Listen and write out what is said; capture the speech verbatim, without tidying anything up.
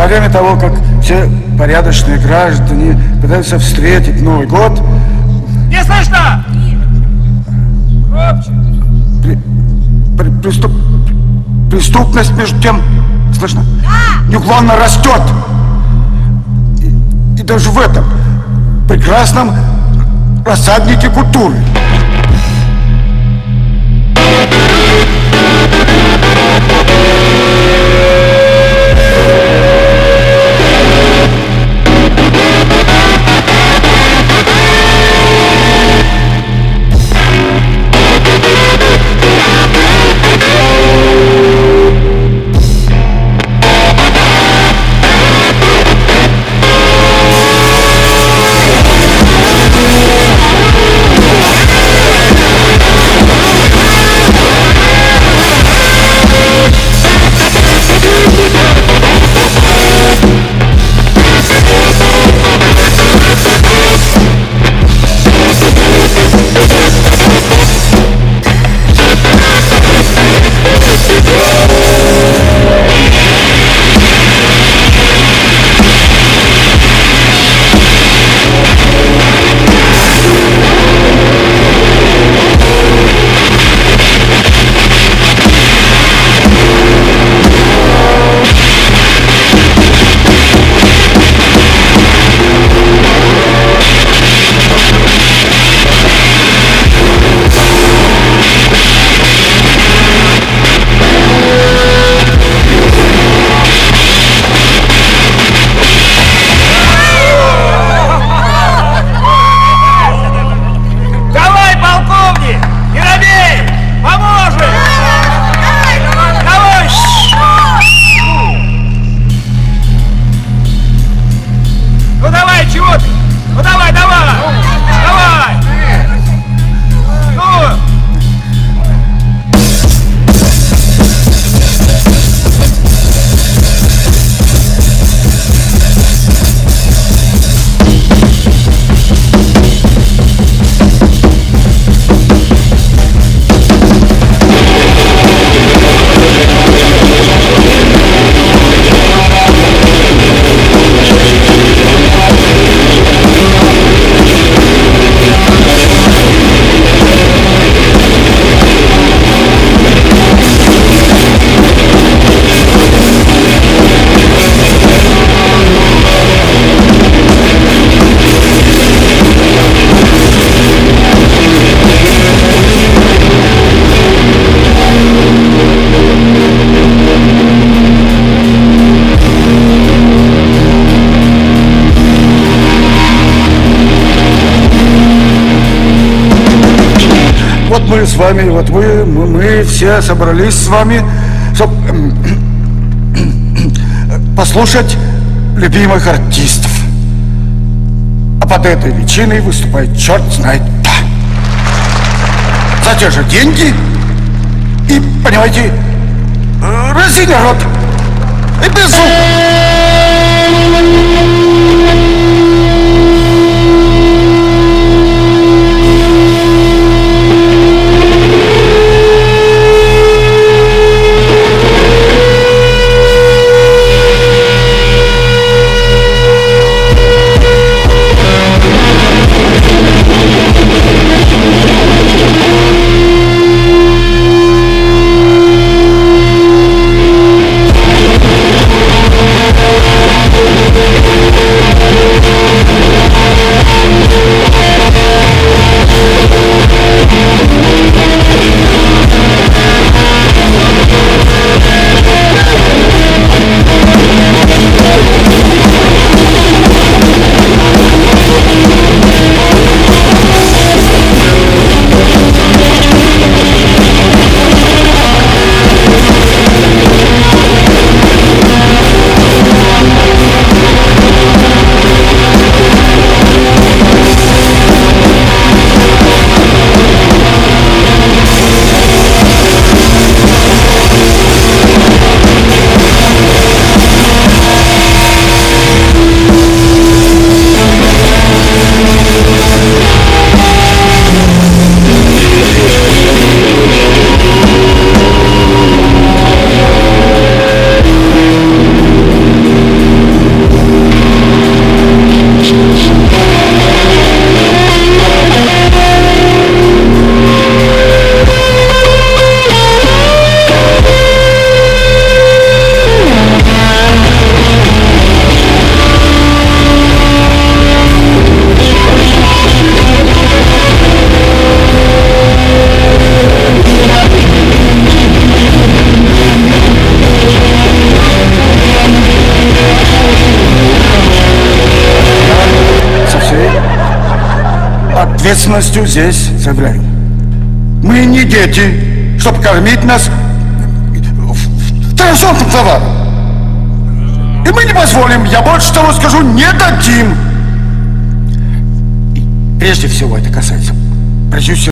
во время того, как все порядочные граждане пытаются встретить Новый год... Не слышно! Громче! При, при, приступ, преступность, между тем, слышно, неуклонно растет. И, и даже в этом прекрасном рассаднике культуры. Мы с вами, вот вы, мы, мы все собрались с вами, чтобы послушать любимых артистов. А под этой личиной выступает черт знает кто. За те же деньги и, понимаете, разиня рот и без зуб. ответственностью здесь заявляю. Мы не дети, чтобы кормить нас второсортным товаром. И мы не позволим, я больше того скажу, не дадим. И прежде всего это касается продюсеров.